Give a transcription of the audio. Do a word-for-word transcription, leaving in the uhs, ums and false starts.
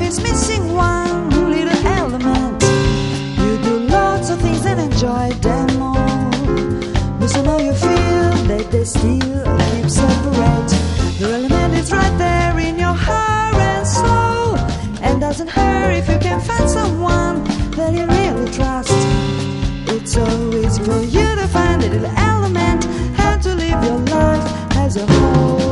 always missing one little element. You do lots of things and enjoy them all, but somehow you feel that they still keep separate. The element is right there in your heart and soul, and doesn't hurt if you can find someone that you really trust. It's always for you to find a little element, how to live your life as a whole.